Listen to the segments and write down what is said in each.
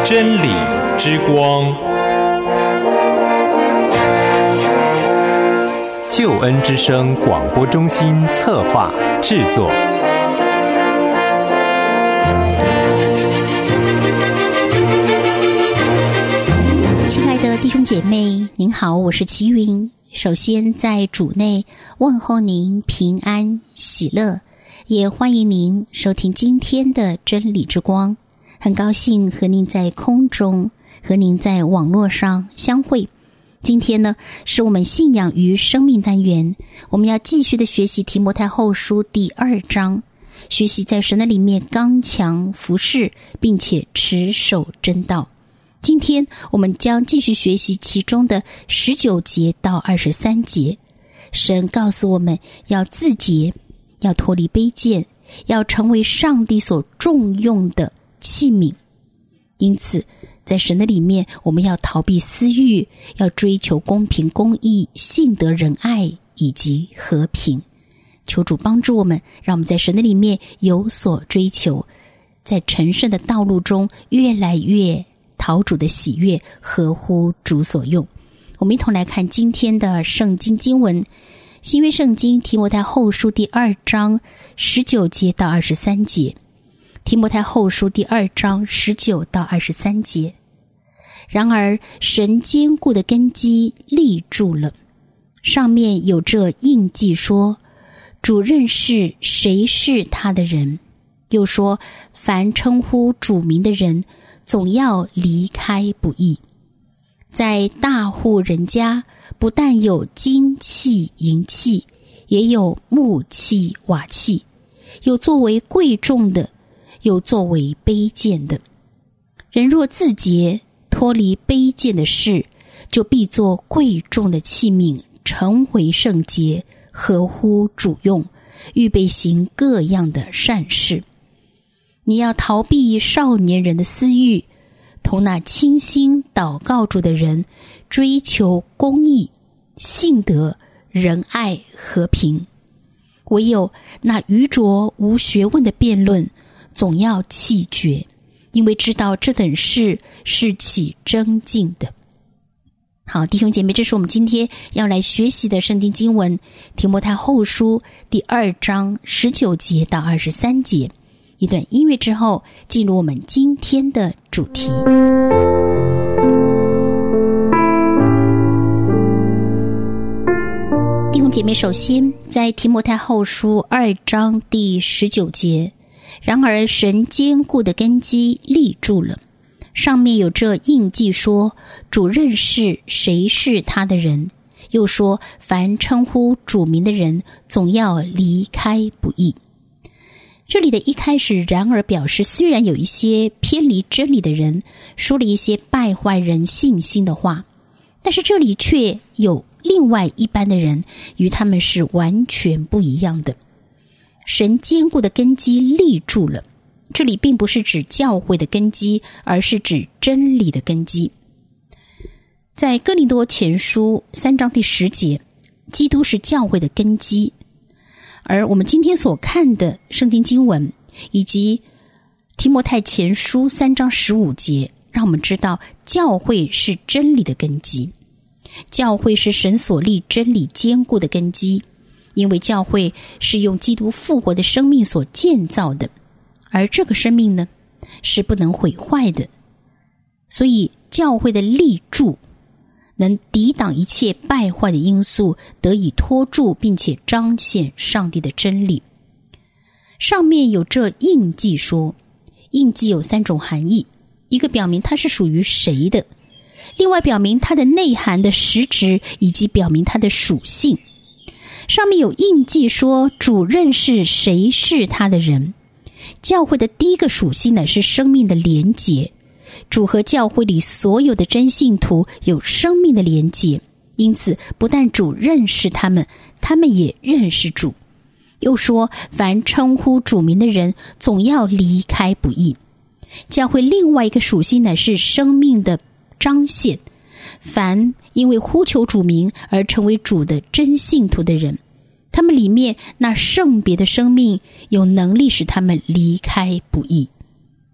真理之光，救恩之声广播中心策划制作。 亲爱的弟兄姐妹，您好，我是齐云。首先在主内问候您平安喜乐，也欢迎您收听今天的真理之光。很高兴和您在空中，和您在网络上相会。今天呢，是我们信仰与生命单元，我们要继续的学习提摩太后书第2章，学习在神的里面刚强服侍，并且持守真道。今天我们将继续学习其中的19节到23节。神告诉我们要自洁，要脱离卑贱，要成为上帝所重用的器皿。因此在神的里面，我们要逃避私欲，要追求公平公义、信德仁爱以及和平。求主帮助我们，让我们在神的里面有所追求，在成圣的道路中越来越讨主的喜悦，合乎主所用。我们一同来看今天的圣经经文，新约圣经提摩太后书第2章19节到23节。提摩太后书第2章19到23节。然而神坚固的根基立住了，上面有这印记说，主认识谁是他的人，又说凡称呼主名的人总要离开不义。在大户人家，不但有金器银器，也有木器瓦器，有作为贵重的，有作为卑贱的。人若自洁，脱离卑贱的事，就必作贵重的器皿，成为圣洁，合乎主用，预备行各样的善事。你要逃避少年人的私欲，同那清心祷告主的人，追求公义、信德、仁爱、和平。唯有那愚拙无学问的辩论，总要弃绝，因为知道这等事是起争竞的。好，弟兄姐妹，这是我们今天要来学习的圣经经文，提摩太后书第2章19节到23节。一段音乐之后，进入我们今天的主题。弟兄姐妹，首先在提摩太后书2章第19节，然而神坚固的根基立住了，上面有这印记说，主认识谁是他的人，又说凡称呼主名的人总要离开不义。这里的一开始然而表示，虽然有一些偏离真理的人说了一些败坏人信心的话，但是这里却有另外一般的人与他们是完全不一样的。神坚固的根基立住了，这里并不是指教会的根基，而是指真理的根基。在哥林多前书3章第10节，基督是教会的根基。而我们今天所看的圣经经文，以及提摩太前书3章15节，让我们知道教会是真理的根基。教会是神所立真理坚固的根基，因为教会是用基督复活的生命所建造的，而这个生命呢，是不能毁坏的。所以教会的立住能抵挡一切败坏的因素，得以托住并且彰显上帝的真理。上面有这印记说，印记有3种含义，一个表明它是属于谁的，另外表明它的内涵的实质，以及表明它的属性。上面有印记说，主认识谁是他的人。教会的第一个属性呢，是生命的连结。主和教会里所有的真信徒有生命的连结，因此不但主认识他们，他们也认识主。又说凡称呼主名的人总要离开不义。教会另外一个属性呢，是生命的彰显。凡因为呼求主名而成为主的真信徒的人，他们里面那圣别的生命有能力使他们离开不义。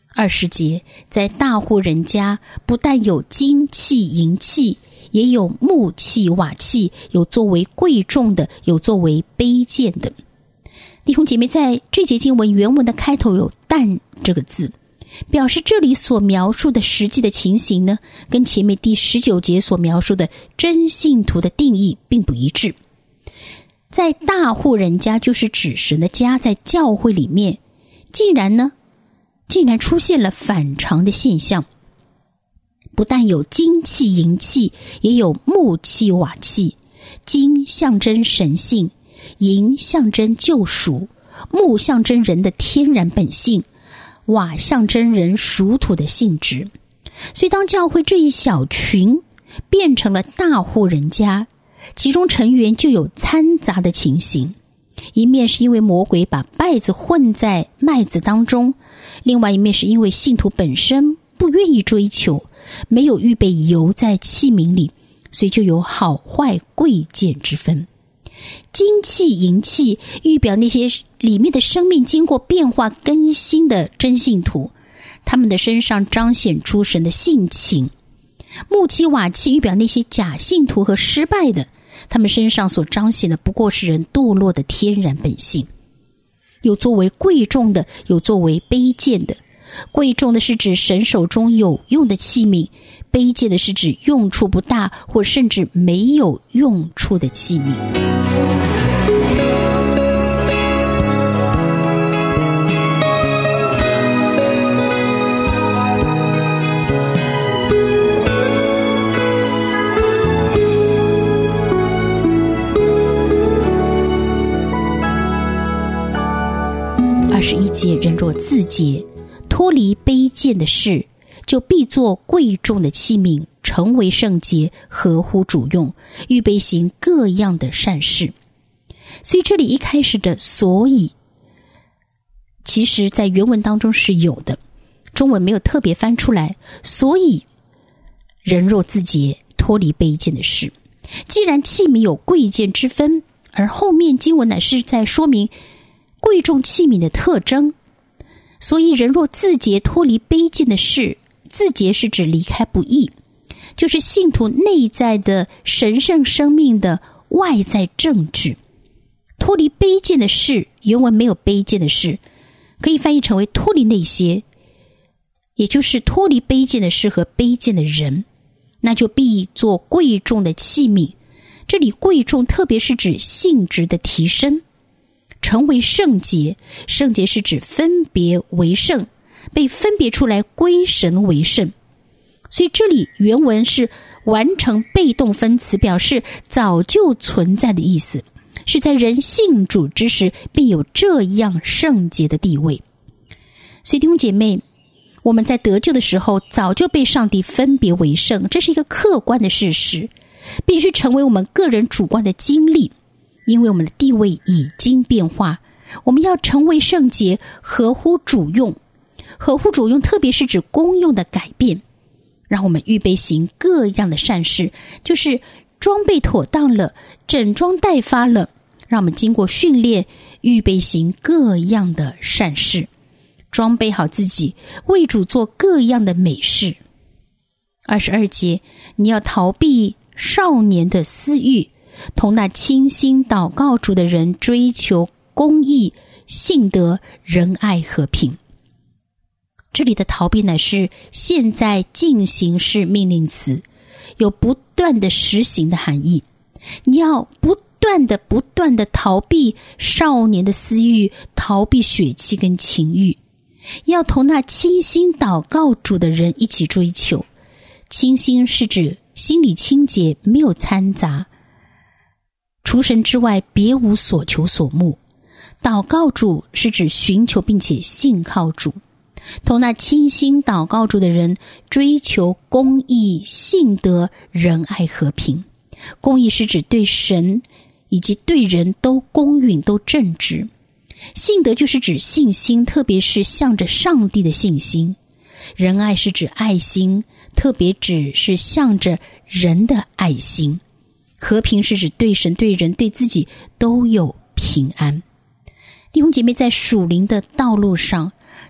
20节，在大户人家，不但有金器银器，也有木器瓦器，有作为贵重的，有作为卑贱的。弟兄姐妹，在这节经文原文的开头有但这个字，表示这里所描述的实际的情形呢，跟前面第19节所描述的真信徒的定义并不一致。在大户人家就是指神的家，在教会里面竟然出现了反常的现象，不但有金器银器，也有木器瓦器。金象征神性，银象征救赎，木象征人的天然本性，瓦象征人属土的性质。所以当教会这一小群变成了大户人家，其中成员就有掺杂的情形，一面是因为魔鬼把稗子混在麦子当中，另外一面是因为信徒本身不愿意追求，没有预备油在器皿里，所以就有好坏贵贱之分。金器银器预表那些里面的生命经过变化更新的真信徒，他们的身上彰显出神的性情。木器瓦器预表那些假信徒和失败的，他们身上所彰显的不过是人堕落的天然本性。有作为贵重的，有作为卑贱的。贵重的是指神手中有用的器皿，卑贱的是指用处不大或甚至没有用处的器皿。21节，人若自洁，脱离卑贱的事，就必做贵重的器皿，成为圣洁，合乎主用，预备行各样的善事。所以这里一开始的所以，其实在原文当中是有的，中文没有特别翻出来。所以人若自洁，脱离卑贱的事。既然器皿有贵贱之分，而后面经文乃是在说明贵重器皿的特征，所以人若自洁，脱离卑贱的事。自洁是指离开不义，就是信徒内在的神圣生命的外在证据。脱离卑贱的事，原文没有卑贱的事，可以翻译成为脱离那些，也就是脱离卑贱的事和卑贱的人，那就必做贵重的器皿。这里贵重特别是指性质的提升，成为圣洁。圣洁是指分别为圣，被分别出来归神为圣。所以这里原文是完成被动分词，表示早就存在的意思，是在人信主之时便有这样圣洁的地位。所以弟兄姐妹，我们在得救的时候早就被上帝分别为圣，这是一个客观的事实，必须成为我们个人主观的经历，因为我们的地位已经变化。我们要成为圣洁，合乎主用。合乎主用特别是指功用的改变，让我们预备行各样的善事，就是装备妥当了，整装待发了，让我们经过训练，预备行各样的善事，装备好自己，为主做各样的美事。22节，你要逃避少年的私欲，同那倾心祷告主的人追求公义、信德、仁爱、和平。这里的逃避乃是现在进行式命令词，有不断的实行的含义。你要不断的逃避少年的私欲，逃避血气跟情欲，要同那倾心祷告主的人一起追求。清心是指心里清洁，没有掺杂，除神之外别无所求所慕。祷告主是指寻求并且信靠主，同那倾心祷告主的人追求公义、信德、仁爱、和平。公义是指对神以及对人都公允、都正直。信德就是指信心，特别是向着上帝的信心。仁爱是指爱心，特别指是向着人的爱心。和平是指对神、对人、对自己都有平安。弟兄姐妹，在属灵的道路上，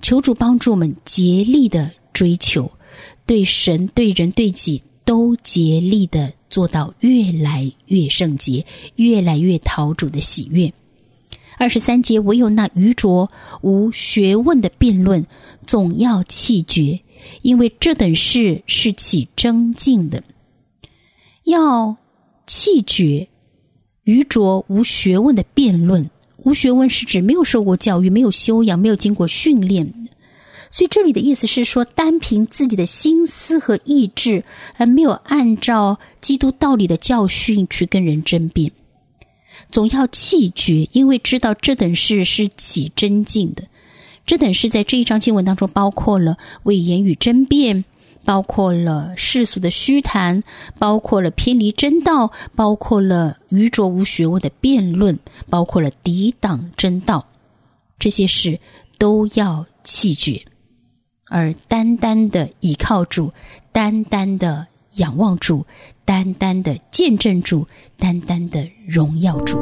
求主帮助我们竭力的追求，对神、对人、对己都竭力的做到越来越圣洁，越来越讨主的喜悦。23节，唯有那愚拙无学问的辩论总要弃绝，因为这等事是起争竞的。要弃绝愚拙无学问的辩论，无学问是指没有受过教育，没有修养，没有经过训练。所以这里的意思是说，单凭自己的心思和意志，而没有按照基督道理的教训去跟人争辩，总要弃绝，因为知道这等事是起争竞的。这等事在这一章经文当中包括了为言语争辩，包括了世俗的虚谈，包括了偏离真道，包括了愚拙无学问的辩论，包括了抵挡真道，这些事都要弃绝，而单单的倚靠主，单单的仰望主，单单的见证主，单单的荣耀主。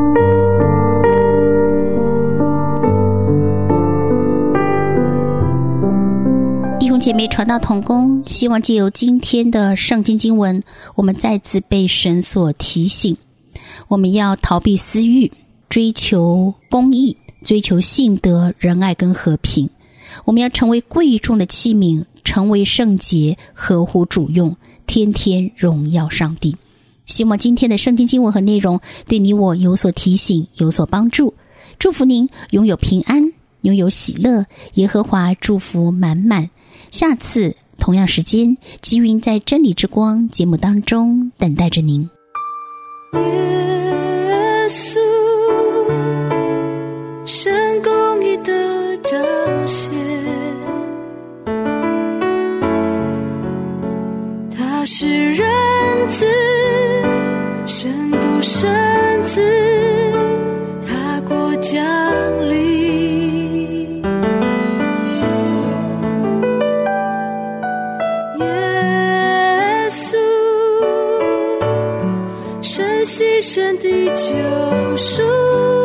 弟兄姐妹，传道同工，希望藉由今天的圣经经文，我们再次被神所提醒，我们要逃避私欲，追求公义，追求信德、仁爱跟和平。我们要成为贵重的器皿，成为圣洁，合乎主用，天天荣耀上帝。希望今天的圣经经文和内容对你我有所提醒，有所帮助。祝福您拥有平安，拥有喜乐，耶和华祝福满满。下次同样时间，吉云在真理之光节目当中等待着您。 耶稣，神公义的彰显，他是人子，神不生子，他国降临。牺牲的救赎。